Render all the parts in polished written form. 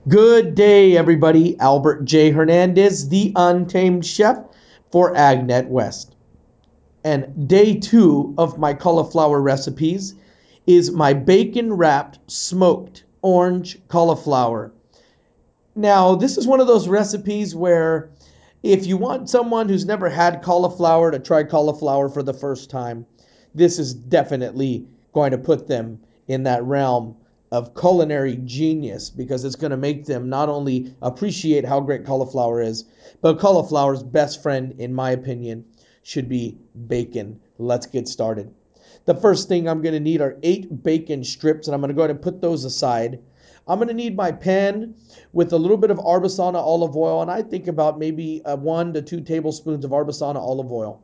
Good day, everybody. Albert J. Hernandez, the Untamed Chef for AgNet West. And day two of my cauliflower recipes is my bacon wrapped smoked orange cauliflower. Now, this is one of those recipes where if you want someone who's never had cauliflower to try cauliflower for the first time, this is definitely going to put them in that realm of culinary genius because it's going to make them not only appreciate how great cauliflower is, but cauliflower's best friend, in my opinion, should be bacon. Let's get started. The first thing I'm going to need are 8 bacon strips, and I'm going to go ahead and put those aside. I'm going to need my pan with a little bit of Arbasana olive oil, and I think about maybe 1 to 2 tablespoons of Arbasana olive oil.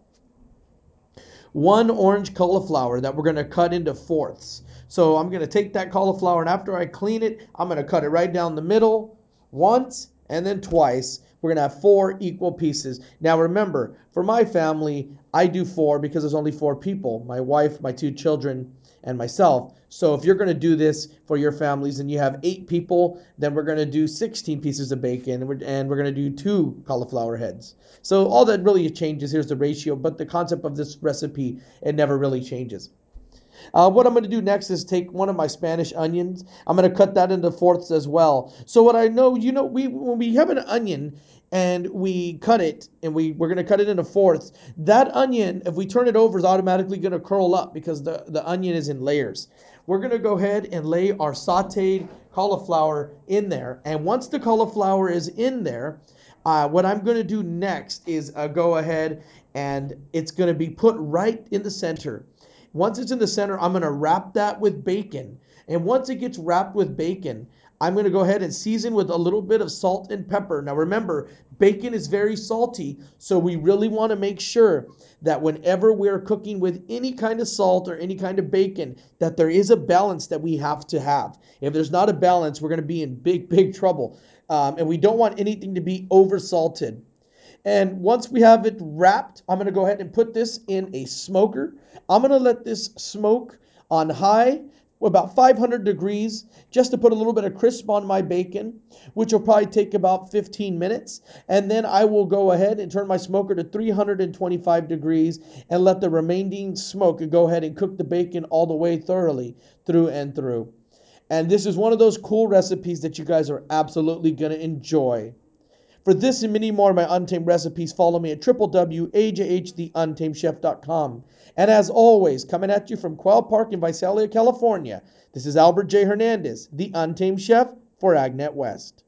1 orange cauliflower that we're going to cut into fourths. So I'm going to take that cauliflower, and after I clean it, I'm going to cut it right down the middle once and then twice. We're going to have 4 equal pieces. Now remember, for my family, I do 4 because there's only 4 people: my wife, my 2 children, and myself. So if you're going to do this for your families and you have 8 people, then we're going to do 16 pieces of bacon, and we're going to do 2 cauliflower heads. So all that really changes here is the ratio, but the concept of this recipe, it never really changes. What I'm going to do next is take one of my Spanish onions. I'm going to cut that into fourths as well. So what I know, we when we have an onion and we cut it and we're going to cut it into fourths, that onion, if we turn it over, is automatically going to curl up because the onion is in layers. We're going to go ahead and lay our sauteed cauliflower in there. And once the cauliflower is in there, what I'm going to do next is go ahead and it's going to be put right in the center. Once it's in the center, I'm going to wrap that with bacon. And once it gets wrapped with bacon, I'm going to go ahead and season with a little bit of salt and pepper. Now remember, bacon is very salty, so we really want to make sure that whenever we're cooking with any kind of salt or any kind of bacon, that there is a balance that we have to have. If there's not a balance, we're going to be in big, big trouble. And we don't want anything to be over salted. And once we have it wrapped, I'm going to go ahead and put this in a smoker. I'm going to let this smoke on high, about 500 degrees, just to put a little bit of crisp on my bacon, which will probably take about 15 minutes. And then I will go ahead and turn my smoker to 325 degrees and let the remaining smoke go ahead and cook the bacon all the way thoroughly through and through. And this is one of those cool recipes that you guys are absolutely going to enjoy. For this and many more of my Untamed recipes, follow me at www.ajhtheuntamedchef.com. And as always, coming at you from Quail Park in Visalia, California, this is Albert J. Hernandez, the Untamed Chef for AgNet West.